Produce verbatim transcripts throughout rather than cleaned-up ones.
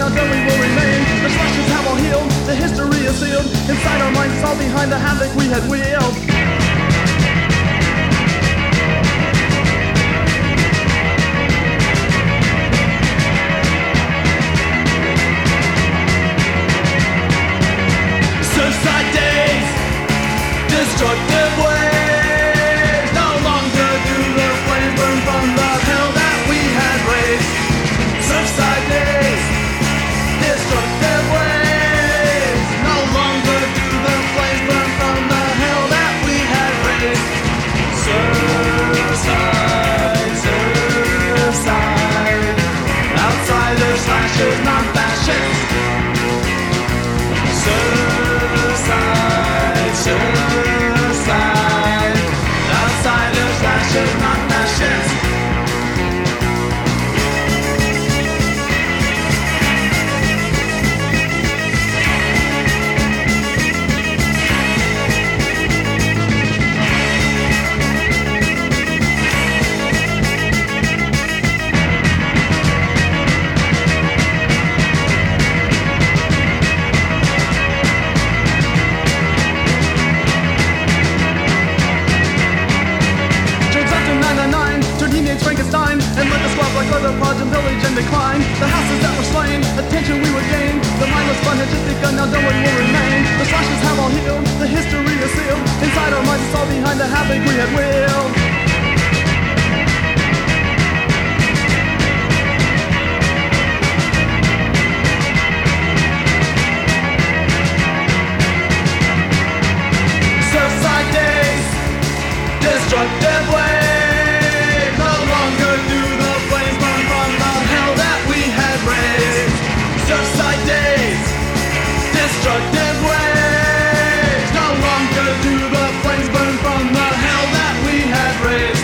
now deadly will remain. The slashes have all healed, the history is sealed. Inside our minds, it's all behind the havoc we had wheeled. Suicide days, destructive ways. No longer do the flames burn from the hell that we had raised. Suicide days, destructive ways. No longer do the flames burn from the hell that we had raised. Suicide, suicide. Outsiders, slashers, non-fascists. Suicide, suicide. Outsiders, slashers, non-fascists. Frankenstein, and let the squad like other pods and pillage and decline. The houses that were slain, attention we would gain. The mindless fun had just begun, now no one will remain. The slashes have all healed, the history is sealed. Inside our minds, it's all behind the havoc we had willed. Suicide days, destructive ways. Suicide days, destructive ways. No longer do the flames burn from the hell that we had raised.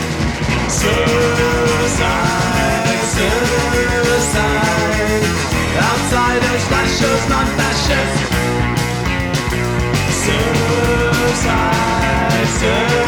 Suicide, suicide. Outsiders, slashers, non-fascists. Suicide, suicide.